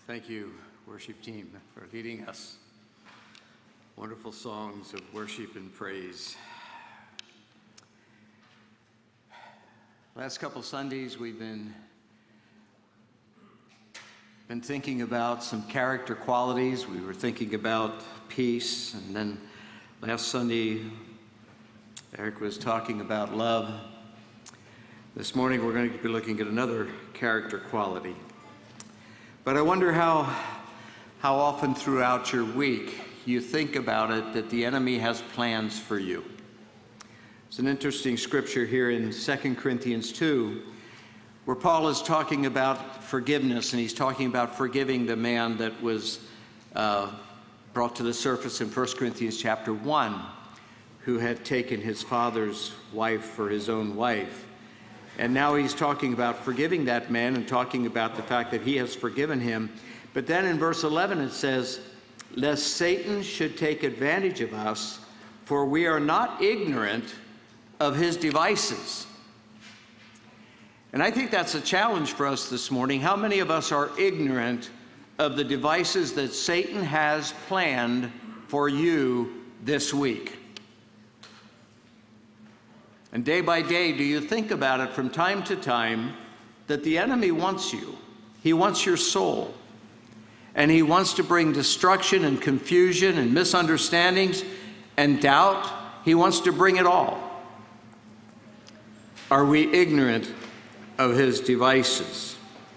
Thank you, worship team, for leading us. Wonderful songs of worship and praise. Last couple Sundays, we've been thinking about some character qualities. We were thinking about peace, and then last Sunday, Eric was talking about love. This morning, we're going to be looking at another character quality. But I wonder how often throughout your week you think about it that the enemy has plans for you. It's an interesting scripture here in 2 Corinthians 2, where Paul is talking about forgiveness, and he's talking about forgiving the man that was brought to the surface in 1 Corinthians chapter 1, who had taken his father's wife for his own wife. And now he's talking about forgiving that man and talking about the fact that he has forgiven him. But then in verse 11 it says, "Lest Satan should take advantage of us, for we are not ignorant of his devices." And I think that's a challenge for us this morning. How many of us are ignorant of the devices that Satan has planned for you this week? And day by day, do you think about it from time to time that the enemy wants you? He wants your soul. And he wants to bring destruction and confusion and misunderstandings and doubt. He wants to bring it all. Are we ignorant of his devices?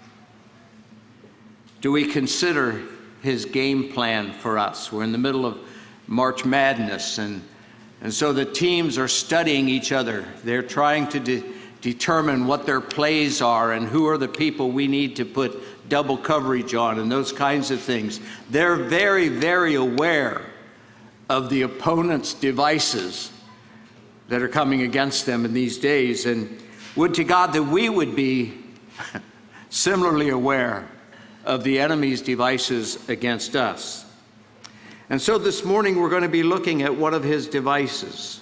Do we consider his game plan for us? We're in the middle of March Madness, and so the teams are studying each other. They're trying to determine what their plays are and who are the people we need to put double coverage on and those kinds of things. They're very, very aware of the opponent's devices that are coming against them in these days. And would to God that we would be similarly aware of the enemy's devices against us. And so this morning we're going to be looking at one of his devices: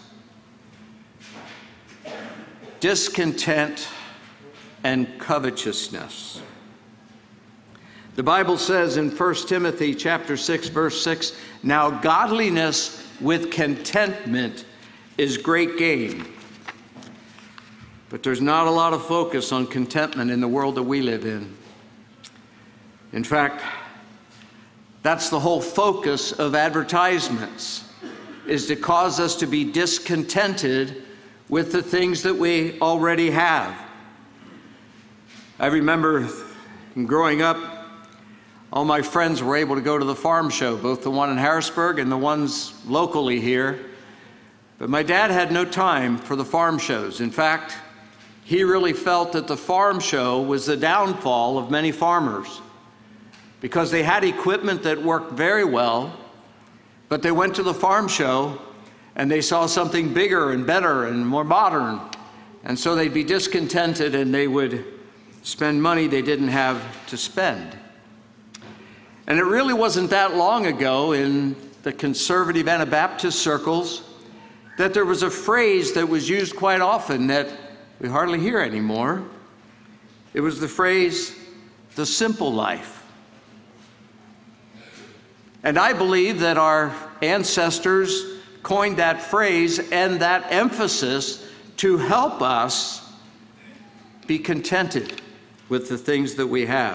discontent and covetousness. The Bible says in 1 Timothy chapter 6, verse 6, "Now godliness with contentment is great gain." But there's not a lot of focus on contentment in the world that we live in. In fact, that's the whole focus of advertisements, is to cause us to be discontented with the things that we already have. I remember growing up, all my friends were able to go to the farm show, both the one in Harrisburg and the ones locally here. But my dad had no time for the farm shows. In fact, he really felt that the farm show was the downfall of many farmers, because they had equipment that worked very well, but they went to the farm show and they saw something bigger and better and more modern. And so they'd be discontented and they would spend money they didn't have to spend. And it really wasn't that long ago in the conservative Anabaptist circles that there was a phrase that was used quite often that we hardly hear anymore. It was the phrase, "the simple life." And I believe that our ancestors coined that phrase and that emphasis to help us be contented with the things that we have.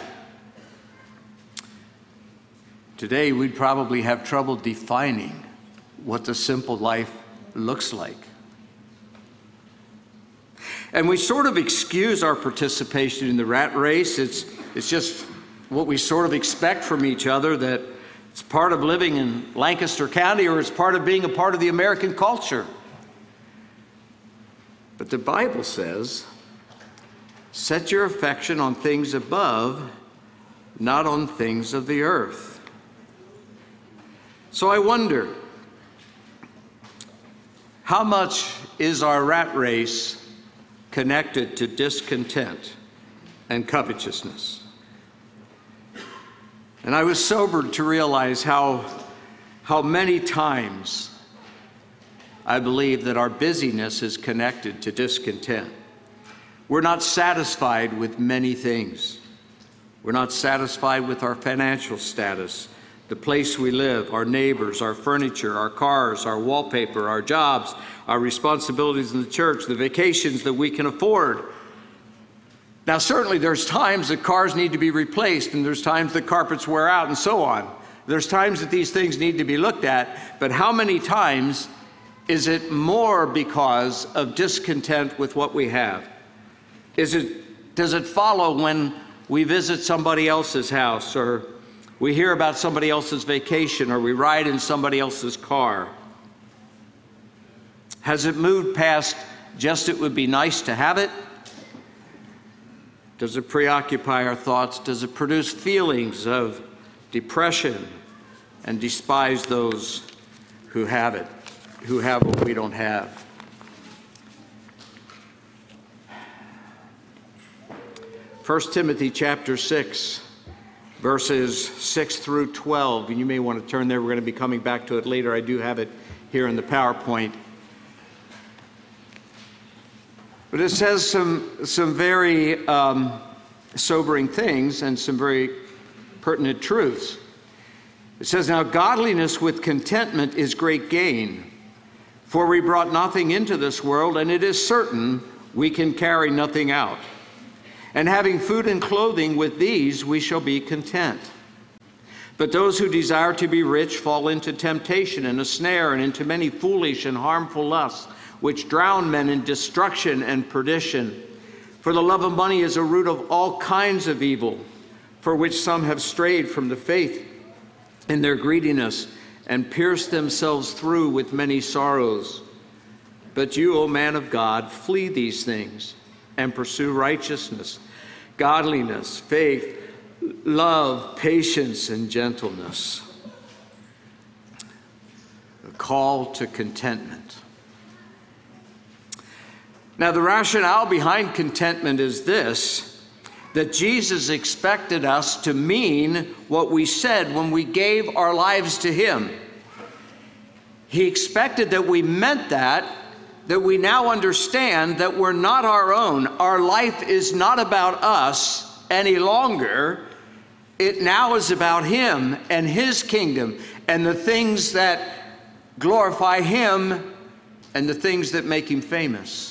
Today, we'd probably have trouble defining what the simple life looks like. And we sort of excuse our participation in the rat race. It's just what we sort of expect from each other, that it's part of living in Lancaster County, or it's part of being a part of the American culture. But the Bible says, "Set your affection on things above, not on things of the earth." So I wonder, how much is our rat race connected to discontent and covetousness? And I was sobered to realize how many times I believe that our busyness is connected to discontent. We're not satisfied with many things. We're not satisfied with our financial status, the place we live, our neighbors, our furniture, our cars, our wallpaper, our jobs, our responsibilities in the church, the vacations that we can afford. Now, certainly there's times that cars need to be replaced, and there's times that carpets wear out, and so on. There's times that these things need to be looked at, but how many times is it more because of discontent with what we have? Does it follow when we visit somebody else's house, or we hear about somebody else's vacation, or we ride in somebody else's car? Has it moved past just it would be nice to have it? Does it preoccupy our thoughts? Does it produce feelings of depression and despise those who have it, who have what we don't have? 1 Timothy chapter 6, verses 6 through 12. And you may want to turn there. We're going to be coming back to it later. I do have it here in the PowerPoint. But it says some very sobering things and some very pertinent truths. It says, "Now godliness with contentment is great gain. For we brought nothing into this world, and it is certain we can carry nothing out. And having food and clothing, with these we shall be content. But those who desire to be rich fall into temptation and a snare, and into many foolish and harmful lusts, which drown men in destruction and perdition. For the love of money is a root of all kinds of evil, for which some have strayed from the faith in their greediness, and pierced themselves through with many sorrows. But you, O man of God, flee these things, and pursue righteousness, godliness, faith, love, patience, and gentleness." A call to contentment. Now, the rationale behind contentment is this: that Jesus expected us to mean what we said when we gave our lives to Him. He expected that we meant that we now understand that we're not our own. Our life is not about us any longer. It now is about Him and His kingdom and the things that glorify Him and the things that make Him famous.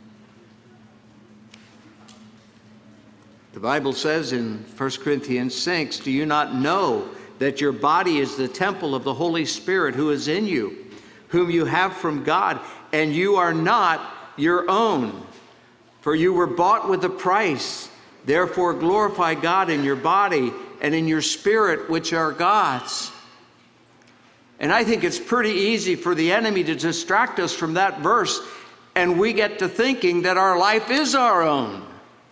The Bible says in 1 Corinthians 6, "Do you not know that your body is the temple of the Holy Spirit who is in you, whom you have from God, and you are not your own? For you were bought with a price. Therefore glorify God in your body and in your spirit, which are God's." And I think it's pretty easy for the enemy to distract us from that verse, and we get to thinking that our life is our own.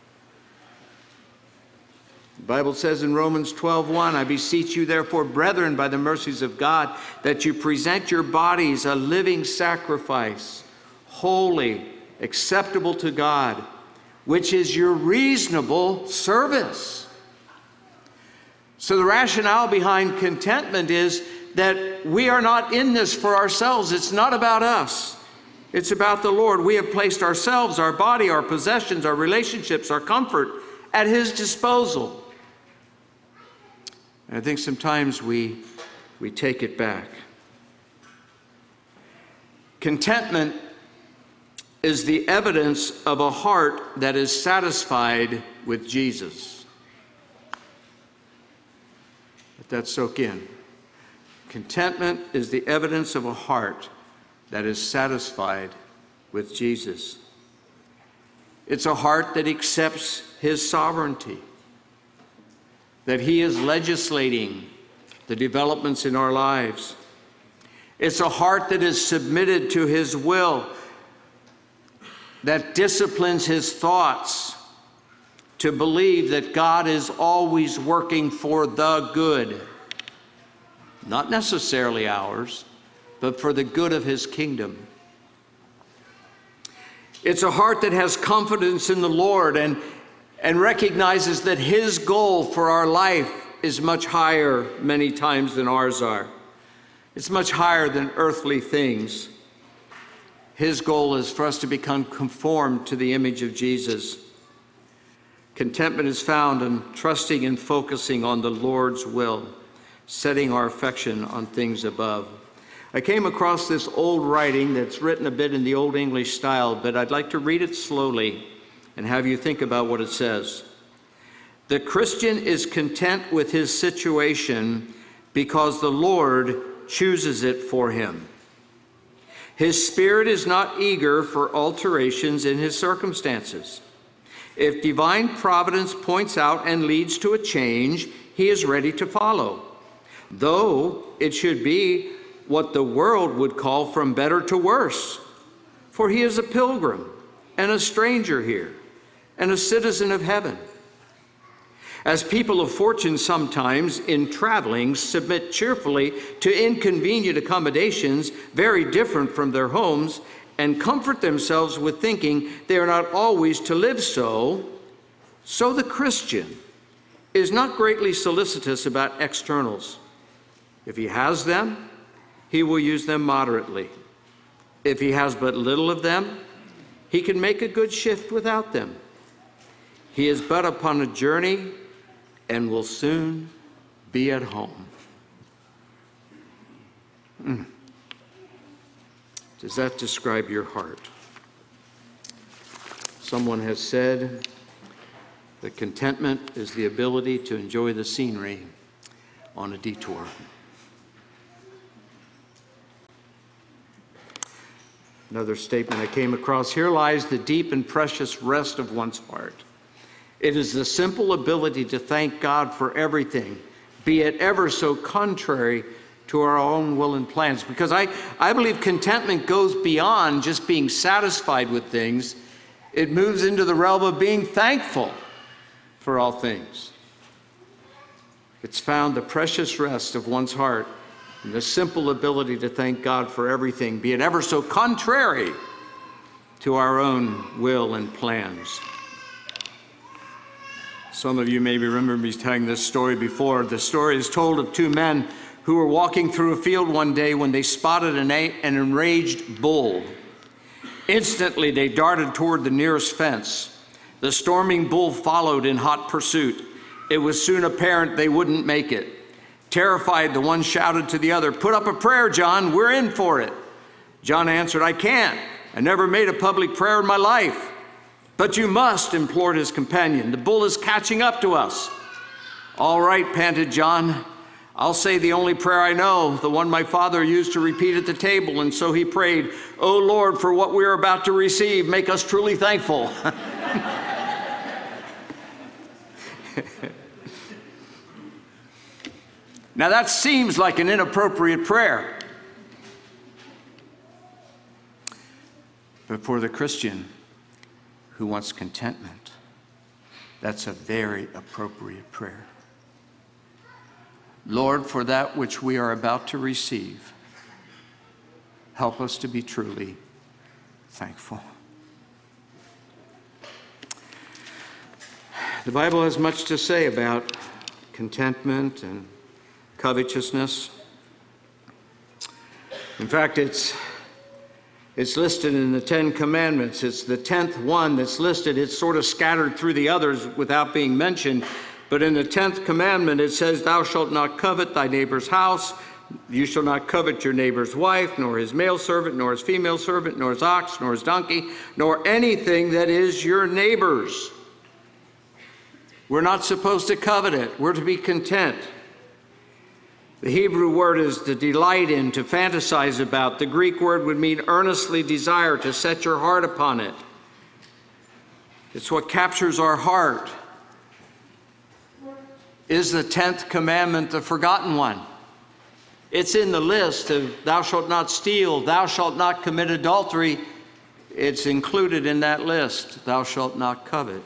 The Bible says in Romans 12:1, "I beseech you therefore, brethren, by the mercies of God, that you present your bodies a living sacrifice, holy, acceptable to God, which is your reasonable service." So the rationale behind contentment is that we are not in this for ourselves. It's not about us. It's about the Lord. We have placed ourselves, our body, our possessions, our relationships, our comfort at His disposal. And I think sometimes we take it back. Contentment is the evidence of a heart that is satisfied with Jesus. Let that soak in. Contentment is the evidence of a heart that is satisfied with Jesus. It's a heart that accepts His sovereignty, that He is legislating the developments in our lives. It's a heart that is submitted to His will, that disciplines his thoughts to believe that God is always working for the good, not necessarily ours, but for the good of His kingdom. It's a heart that has confidence in the Lord and recognizes that His goal for our life is much higher many times than ours are. It's much higher than earthly things. His goal is for us to become conformed to the image of Jesus. Contentment is found in trusting and focusing on the Lord's will, setting our affection on things above. I came across this old writing that's written a bit in the Old English style, but I'd like to read it slowly and have you think about what it says. The Christian is content with his situation because the Lord chooses it for him. His spirit is not eager for alterations in his circumstances. If divine providence points out and leads to a change, he is ready to follow, though it should be what the world would call from better to worse. For he is a pilgrim and a stranger here, and a citizen of heaven. As people of fortune sometimes, in traveling, submit cheerfully to inconvenient accommodations very different from their homes, and comfort themselves with thinking they are not always to live so, so the Christian is not greatly solicitous about externals. If he has them, he will use them moderately. If he has but little of them, he can make a good shift without them. He is but upon a journey and will soon be at home. Does that describe your heart? Someone has said that contentment is the ability to enjoy the scenery on a detour. Another statement I came across: here lies the deep and precious rest of one's heart. It is the simple ability to thank God for everything, be it ever so contrary to our own will and plans. Because I believe contentment goes beyond just being satisfied with things. It moves into the realm of being thankful for all things. It's found the precious rest of one's heart in the simple ability to thank God for everything, be it ever so contrary to our own will and plans. Some of you maybe remember me telling this story before. The story is told of two men who were walking through a field one day when they spotted an enraged bull. Instantly, they darted toward the nearest fence. The storming bull followed in hot pursuit. It was soon apparent they wouldn't make it. Terrified, the one shouted to the other, "Put up a prayer, John, we're in for it." John answered, "I can't. I never made a public prayer in my life." "But you must," implored his companion. "The bull is catching up to us." "All right," panted John. "I'll say the only prayer I know, the one my father used to repeat at the table." And so he prayed, "O Lord, for what we are about to receive, make us truly thankful." Now that seems like an inappropriate prayer. But for the Christian who wants contentment, that's a very appropriate prayer. Lord, for that which we are about to receive, help us to be truly thankful. The Bible has much to say about contentment and covetousness. In fact, it's listed in the Ten Commandments. It's the 10th one that's listed. It's sort of scattered through the others without being mentioned. But in the 10th commandment, it says, "Thou shalt not covet thy neighbor's house. You shall not covet your neighbor's wife, nor his male servant, nor his female servant, nor his ox, nor his donkey, nor anything that is your neighbor's." We're not supposed to covet it. We're to be content. The Hebrew word is to delight in, to fantasize about. The Greek word would mean earnestly desire, to set your heart upon it. It's what captures our heart. Is the 10th commandment the forgotten one? It's in the list of thou shalt not steal, thou shalt not commit adultery. It's included in that list, thou shalt not covet.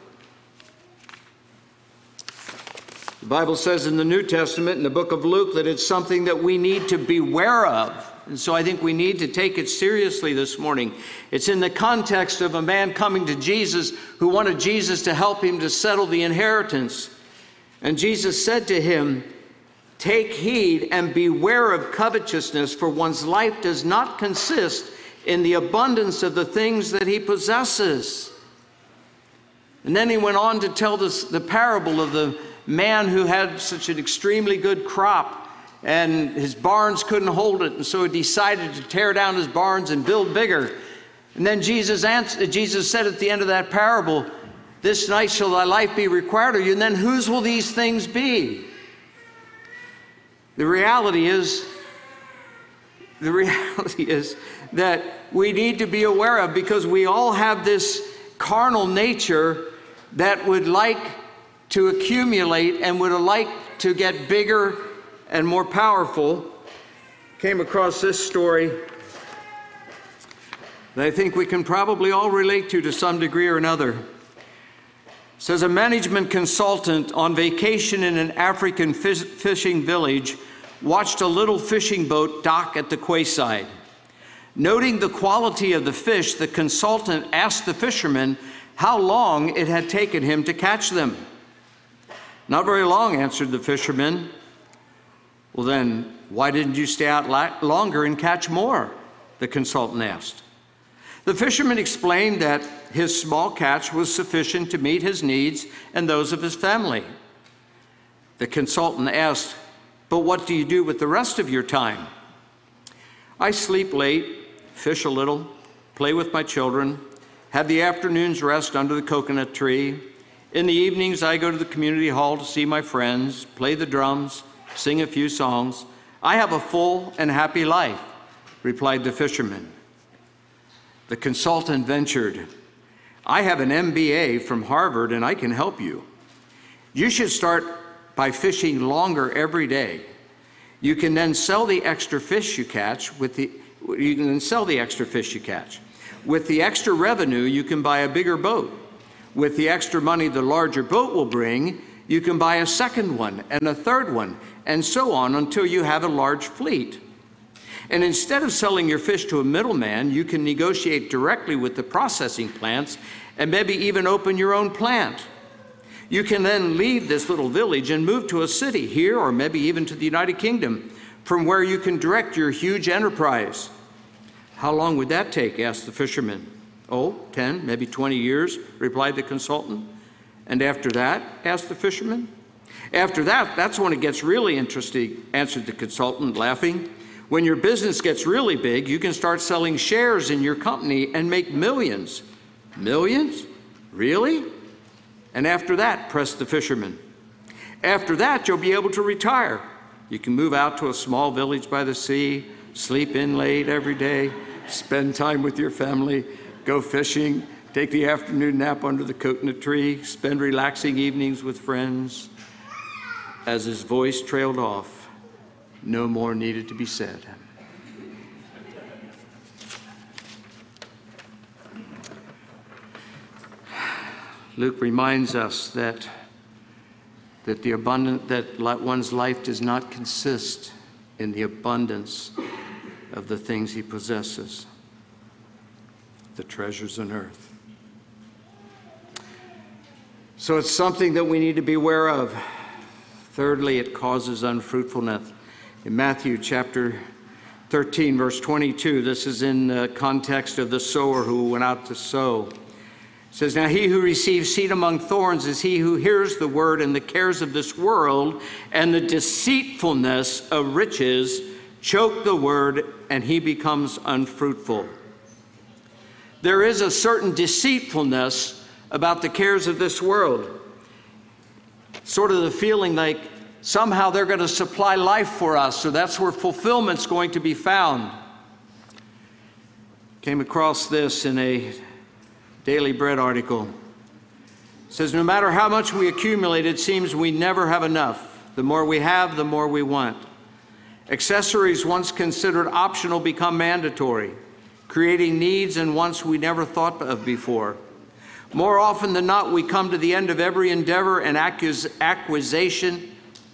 The Bible says in the New Testament, in the book of Luke, that it's something that we need to beware of. And so I think we need to take it seriously this morning. It's in the context of a man coming to Jesus who wanted Jesus to help him to settle the inheritance. And Jesus said to him, "Take heed and beware of covetousness, for one's life does not consist in the abundance of the things that he possesses." And then he went on to tell the parable of the man who had such an extremely good crop, and his barns couldn't hold it, and so he decided to tear down his barns and build bigger. And then Jesus said at the end of that parable, "This night shall thy life be required of you." And then whose will these things be? The reality is that we need to be aware of, because we all have this carnal nature that would like to accumulate and would like to get bigger and more powerful. Came across this story that I think we can probably all relate to some degree or another. It says a management consultant on vacation in an African fishing village watched a little fishing boat dock at the quayside. Noting the quality of the fish, the consultant asked the fisherman how long it had taken him to catch them. "Not very long," answered the fisherman. "Well then, why didn't you stay out longer and catch more?" the consultant asked. The fisherman explained that his small catch was sufficient to meet his needs and those of his family. The consultant asked, "But what do you do with the rest of your time?" "I sleep late, fish a little, play with my children, have the afternoon's rest under the coconut tree. In the evenings, I go to the community hall to see my friends, play the drums, sing a few songs. I have a full and happy life," replied the fisherman. The consultant ventured, "I have an MBA from Harvard and I can help you. You should start by fishing longer every day. You can then sell the extra fish you catch with the extra revenue, you can buy a bigger boat. With the extra money the larger boat will bring, you can buy a second one and a third one, and so on until you have a large fleet. And instead of selling your fish to a middleman, you can negotiate directly with the processing plants and maybe even open your own plant. You can then leave this little village and move to a city here, or maybe even to the United Kingdom, from where you can direct your huge enterprise." "How long would that take?" asked the fisherman. "Oh, 10, maybe 20 years, replied the consultant. "And after that?" asked the fisherman. "After that, that's when it gets really interesting," answered the consultant, laughing. "When your business gets really big, you can start selling shares in your company and make millions." "Millions? Really? And after that?" pressed the fisherman. "After that, you'll be able to retire. You can move out to a small village by the sea, sleep in late every day, spend time with your family, go fishing, take the afternoon nap under the coconut tree, spend relaxing evenings with friends." As his voice trailed off, no more needed to be said. Luke reminds us that one's life does not consist in the abundance of the things he possesses, the treasures on earth. So it's something that we need to be aware of. Thirdly, it causes unfruitfulness. In Matthew chapter 13, verse 22, this is in the context of the sower who went out to sow. It says, "Now he who receives seed among thorns is he who hears the word, and the cares of this world and the deceitfulness of riches choke the word, and he becomes unfruitful." There is a certain deceitfulness about the cares of this world. Sort of the feeling like somehow they're going to supply life for us, so that's where fulfillment's going to be found. Came across this in a Daily Bread article. It says, "No matter how much we accumulate, it seems we never have enough. The more we have, the more we want. Accessories once considered optional become mandatory, creating needs and wants we never thought of before. More often than not, we come to the end of every endeavor and acquisition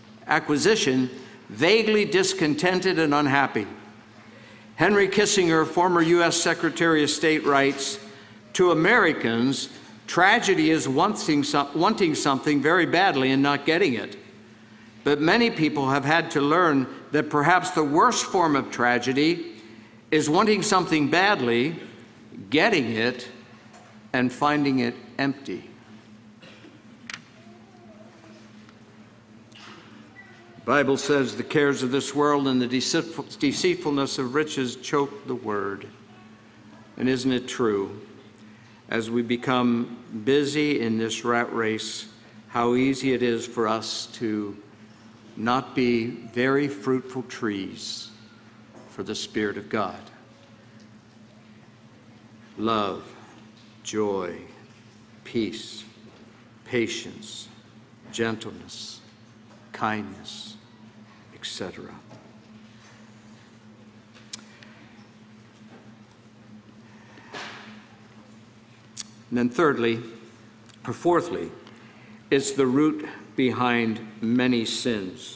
vaguely discontented and unhappy." Henry Kissinger, former U.S. Secretary of State, writes, "To Americans, tragedy is wanting something very badly and not getting it. But many people have had to learn that perhaps the worst form of tragedy is wanting something badly, getting it, and finding it empty." Bible says the cares of this world and the deceitfulness of riches choke the word. And isn't it true? As we become busy in this rat race, how easy it is for us to not be very fruitful trees for the Spirit of God. Love, joy, peace, patience, gentleness, kindness, etc. And then fourthly, it's the root behind many sins.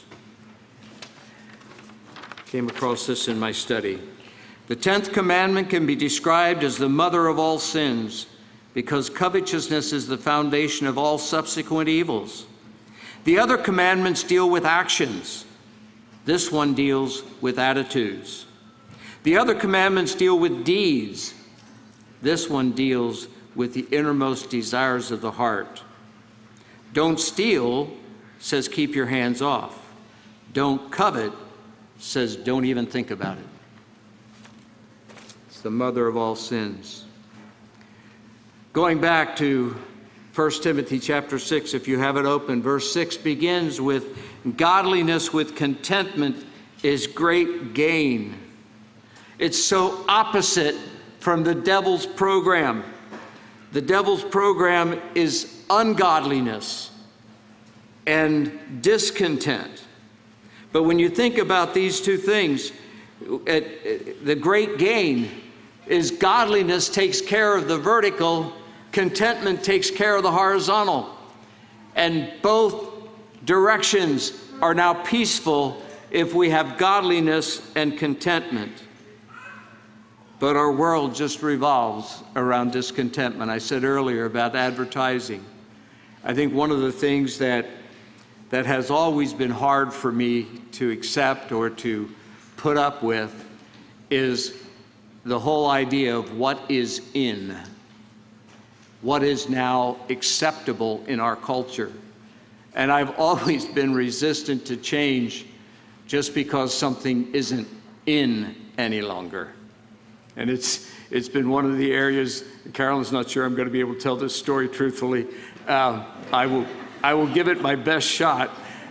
Came across this in my study. The 10th commandment can be described as the mother of all sins because covetousness is the foundation of all subsequent evils. The other commandments deal with actions. This one deals with attitudes. The other commandments deal with deeds. This one deals with the innermost desires of the heart. Don't steal says keep your hands off. Don't covet says don't even think about it. It's the mother of all sins. Going back to 1 Timothy chapter 6, if you have it open, verse 6 begins with, godliness with contentment is great gain. It's so opposite from the devil's program. The devil's program is ungodliness and discontent. But when you think about these two things, the great gain is godliness takes care of the vertical, contentment takes care of the horizontal. And both directions are now peaceful if we have godliness and contentment. But our world just revolves around discontentment. I said earlier about advertising. I think one of the things that has always been hard for me to accept or to put up with is the whole idea of what is in, what is now acceptable in our culture. And I've always been resistant to change just because something isn't in any longer. And it's been one of the areas, Carolyn's not sure I'm going to be able to tell this story truthfully. I will give it my best shot.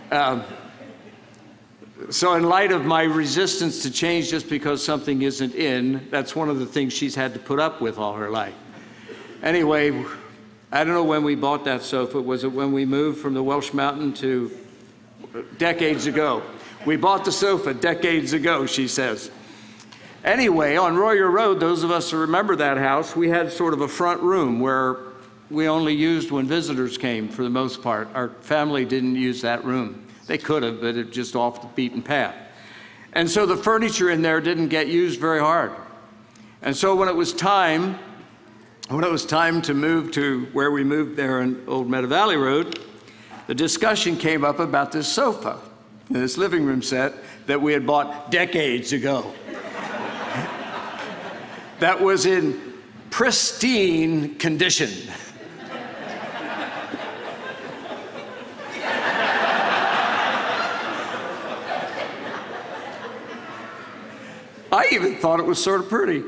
So in light of my resistance to change just because something isn't in, that's one of the things she's had to put up with all her life. Anyway, I don't know when we bought that sofa. Was it when we moved from the Welsh Mountain to decades ago? We bought the sofa decades ago, she says. Anyway, on Royer Road, those of us who remember that house, we had sort of a front room where we only used when visitors came for the most part. Our family didn't use that room. They could have, but it just off the beaten path. And so the furniture in there didn't get used very hard. And so when it was time to move to where we moved there in Old Meadow Valley Road, the discussion came up about this sofa, this living room set that we had bought decades ago. That was in pristine condition. I even thought it was sort of pretty.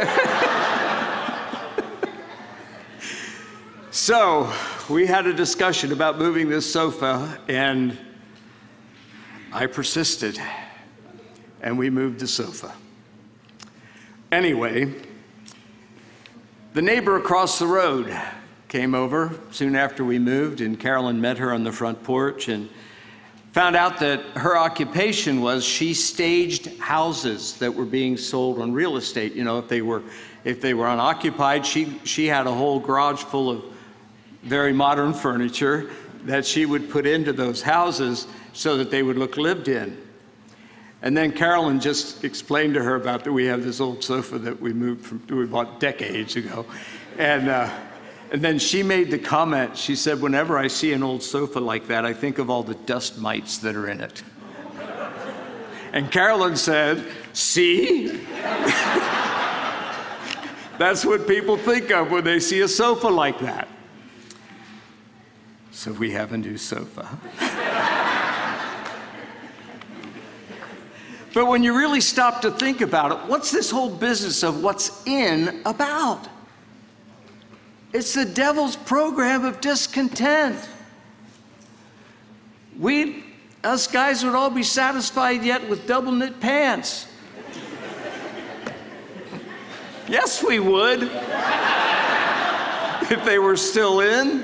So we had a discussion about moving this sofa, and I persisted, and we moved the sofa. Anyway, the neighbor across the road came over soon after we moved, and Carolyn met her on the front porch and found out that her occupation was she staged houses that were being sold on real estate. You know, if they were unoccupied, she had a whole garage full of very modern furniture that she would put into those houses so that they would look lived in. And then Carolyn just explained to her about that we have this old sofa that we bought decades ago. And then she made the comment, she said, whenever I see an old sofa like that, I think of all the dust mites that are in it. And Carolyn said, see? That's what people think of when they see a sofa like that. So we have a new sofa. But when you really stop to think about it, what's this whole business of what's in about? It's the devil's program of discontent. Us guys would all be satisfied yet with double knit pants. Yes, we would. If they were still in.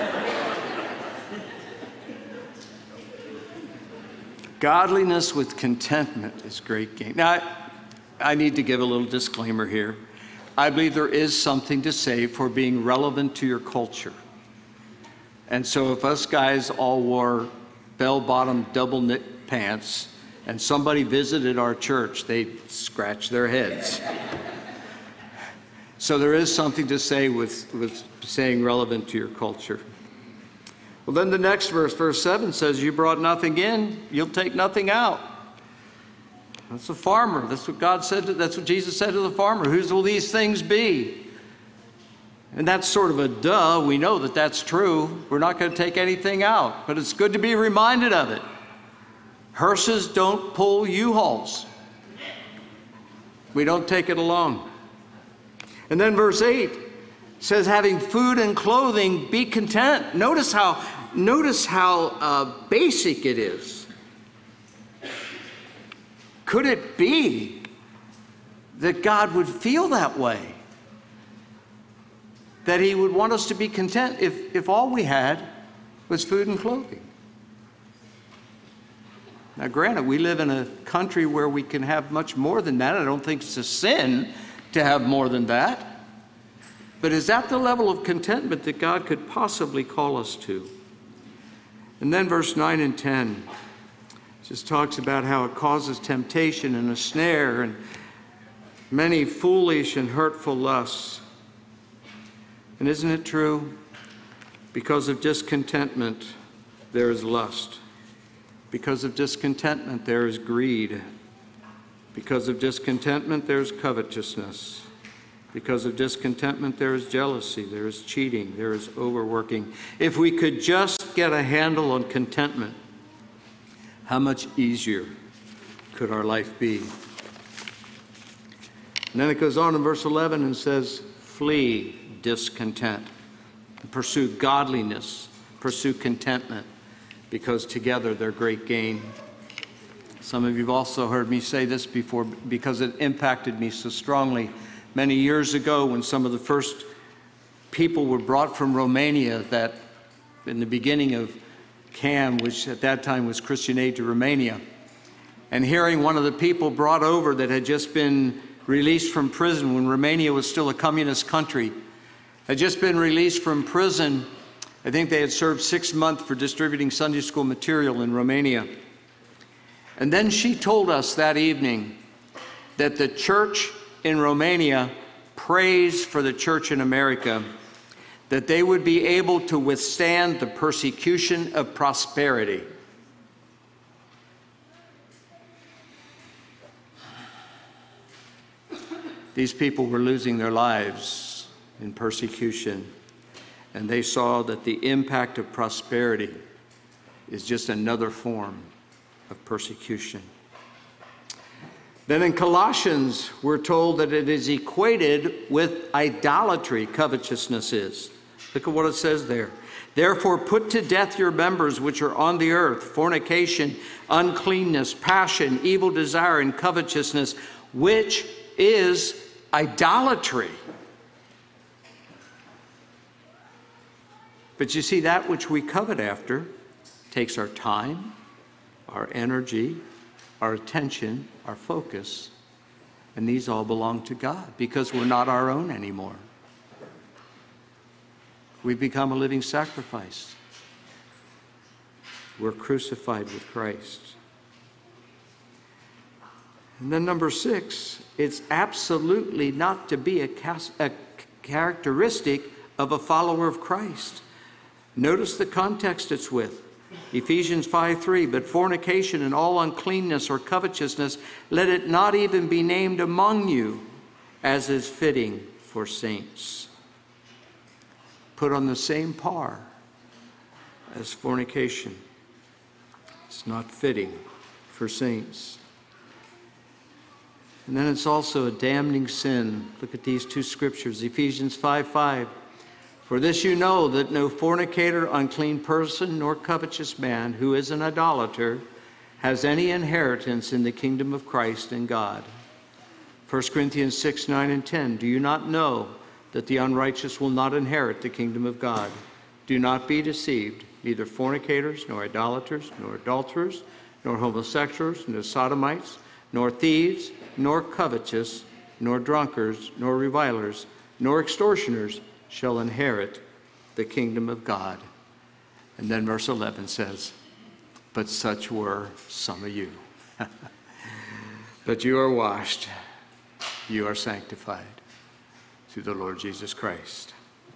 Godliness with contentment is great gain. Now, I need to give a little disclaimer here. I believe there is something to say for being relevant to your culture. And so if us guys all wore bell-bottom double-knit pants and somebody visited our church, they'd scratch their heads. So there is something to say with saying relevant to your culture. Well, then the next verse, verse 7 says, you brought nothing in, you'll take nothing out. That's the farmer. That's what God said. That's what Jesus said to the farmer. Whose will these things be? And that's sort of a duh. We know that that's true. We're not going to take anything out, but it's good to be reminded of it. Hearses don't pull U-Hauls. We don't take it along. And then verse 8 says, having food and clothing, be content. Notice how basic it is. Could it be that God would feel that way? That he would want us to be content if all we had was food and clothing? Now, granted, we live in a country where we can have much more than that. I don't think it's a sin to have more than that. But is that the level of contentment that God could possibly call us to? And then verse 9 and 10 just talks about how it causes temptation and a snare and many foolish and hurtful lusts. And isn't it true? Because of discontentment, there is lust. Because of discontentment, there is greed. Because of discontentment, there is covetousness. Because of discontentment, there is jealousy, there is cheating, there is overworking. If we could just get a handle on contentment, how much easier could our life be? And then it goes on in verse 11 and says, flee discontent. Pursue godliness, pursue contentment, because together they're great gain. Some of you have also heard me say this before because it impacted me so strongly. Many years ago, when some of the first people were brought from Romania, that in the beginning of CAM, which at that time was Christian Aid to Romania, and hearing one of the people brought over that had just been released from prison when Romania was still a communist country, had just been released from prison. I think they had served 6 months for distributing Sunday school material in Romania. And then she told us that evening that the church in Romania prays for the church in America, that they would be able to withstand the persecution of prosperity. These people were losing their lives in persecution, and they saw that the impact of prosperity is just another form of persecution. Then in Colossians, we're told that it is equated with idolatry, covetousness is. Look at what it says there. Therefore, put to death your members which are on the earth, fornication, uncleanness, passion, evil desire, and covetousness, which is idolatry. But you see, that which we covet after takes our time, our energy, our attention, our focus, and these all belong to God because we're not our own anymore. We've become a living sacrifice. We're crucified with Christ. And then number 6, it's absolutely not to be a characteristic of a follower of Christ. Notice the context it's with. Ephesians 5:3, but fornication and all uncleanness or covetousness, let it not even be named among you, as is fitting for saints. Put on the same par as fornication. It's not fitting for saints. And then it's also a damning sin. Look at these two scriptures, Ephesians 5:5. For this you know, that no fornicator, unclean person, nor covetous man who is an idolater has any inheritance in the kingdom of Christ and God. 1 Corinthians 6:9 and 10. Do you not know that the unrighteous will not inherit the kingdom of God? Do not be deceived. Neither fornicators, nor idolaters, nor adulterers, nor homosexuals, nor sodomites, nor thieves, nor covetous, nor drunkards, nor revilers, nor extortioners shall inherit the kingdom of God. And then verse 11 says, but such were some of you. But you are washed, you are sanctified through the Lord Jesus Christ.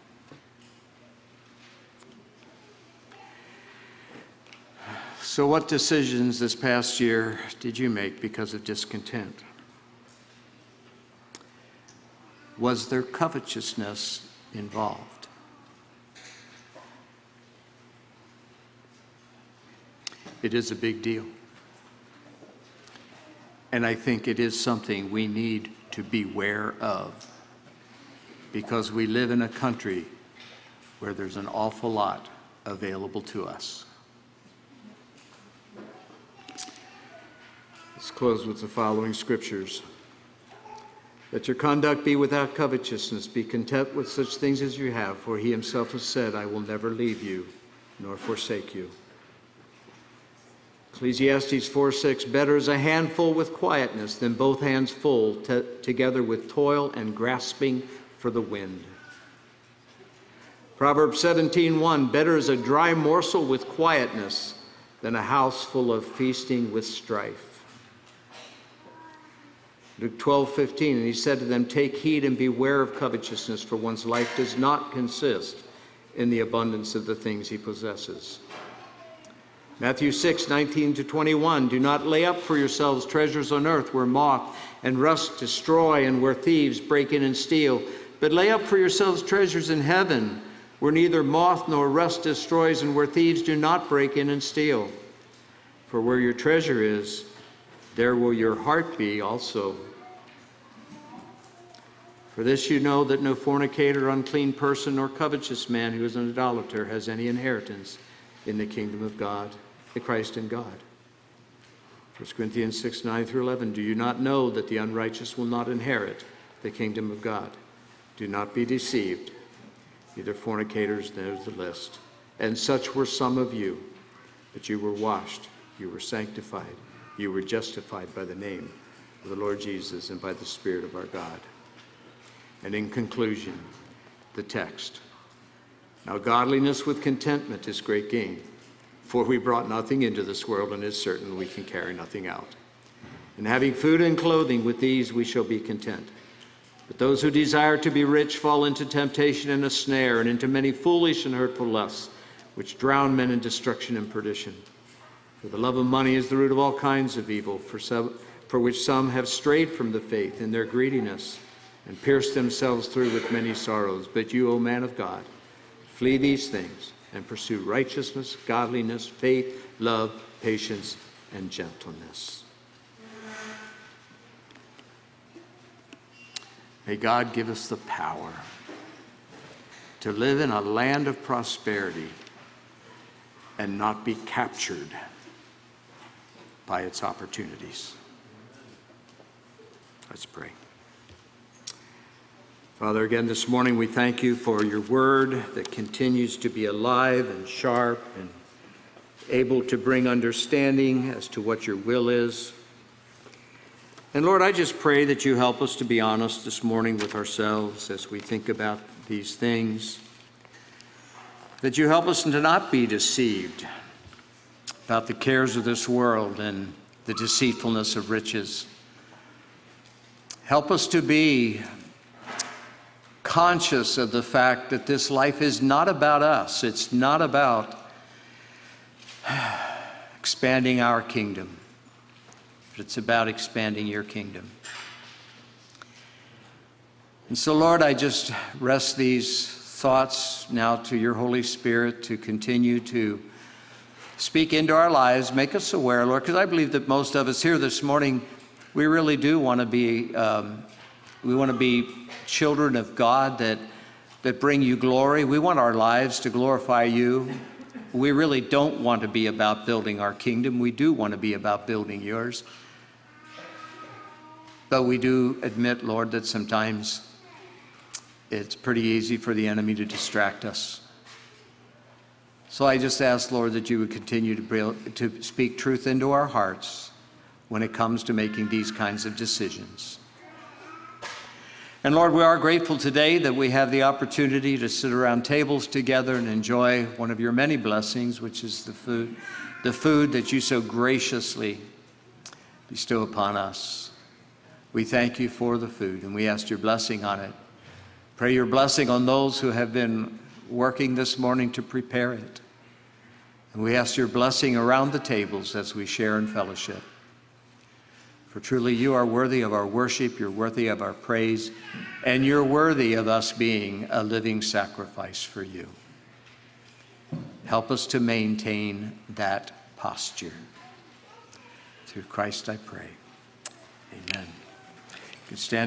So what decisions this past year did you make because of discontent? Was there covetousness involved? It is a big deal. And I think it is something we need to beware of, because we live in a country where there's an awful lot available to us. Let's close with the following scriptures. Let your conduct be without covetousness. Be content with such things as you have, for he himself has said, I will never leave you nor forsake you. Ecclesiastes 4:6, better is a handful with quietness than both hands full, together with toil and grasping for the wind. Proverbs 17:1, better is a dry morsel with quietness than a house full of feasting with strife. Luke 12:15, and he said to them, take heed and beware of covetousness, for one's life does not consist in the abundance of the things he possesses. Matthew 6:19-21, do not lay up for yourselves treasures on earth where moth and rust destroy and where thieves break in and steal, but lay up for yourselves treasures in heaven where neither moth nor rust destroys and where thieves do not break in and steal. For where your treasure is, there will your heart be also. For this you know, that no fornicator, unclean person, nor covetous man who is an idolater has any inheritance in the kingdom of God, the Christ and God. 1 Corinthians 6:9-11, do you not know that the unrighteous will not inherit the kingdom of God? Do not be deceived. Neither fornicators, there's the list. And such were some of you, but you were washed, you were sanctified, you were justified by the name of the Lord Jesus and by the Spirit of our God. And in conclusion, the text. Now godliness with contentment is great gain, for we brought nothing into this world, and it's certain we can carry nothing out. And having food and clothing, with these we shall be content. But those who desire to be rich fall into temptation and a snare, and into many foolish and hurtful lusts, which drown men in destruction and perdition. For the love of money is the root of all kinds of evil, for which some have strayed from the faith in their greediness, and pierced themselves through with many sorrows. But you, O man of God, flee these things, and pursue righteousness, godliness, faith, love, patience, and gentleness. May God give us the power to live in a land of prosperity and not be captured by its opportunities. Let's pray. Father, again this morning we thank you for your word that continues to be alive and sharp and able to bring understanding as to what your will is. And Lord, I just pray that you help us to be honest this morning with ourselves as we think about these things, that you help us to not be deceived about the cares of this world and the deceitfulness of riches. Help us to be conscious of the fact that this life is not about us. It's not about expanding our kingdom, but it's about expanding your kingdom. And so, Lord, I just rest these thoughts now to your Holy Spirit to continue to speak into our lives, make us aware, Lord, because I believe that most of us here this morning We really do want to be, we want to be children of God that bring you glory. We want our lives to glorify you. We really don't want to be about building our kingdom. We do want to be about building yours. But we do admit, Lord, that sometimes it's pretty easy for the enemy to distract us. So I just ask, Lord, that you would continue to speak truth into our hearts when it comes to making these kinds of decisions. And Lord, we are grateful today that we have the opportunity to sit around tables together and enjoy one of your many blessings, which is the food that you so graciously bestow upon us. We thank you for the food, and we ask your blessing on it. Pray your blessing on those who have been working this morning to prepare it. And we ask your blessing around the tables as we share in fellowship. For truly you are worthy of our worship, you're worthy of our praise, and you're worthy of us being a living sacrifice for you. Help us to maintain that posture. Through Christ I pray. Amen. You can stand.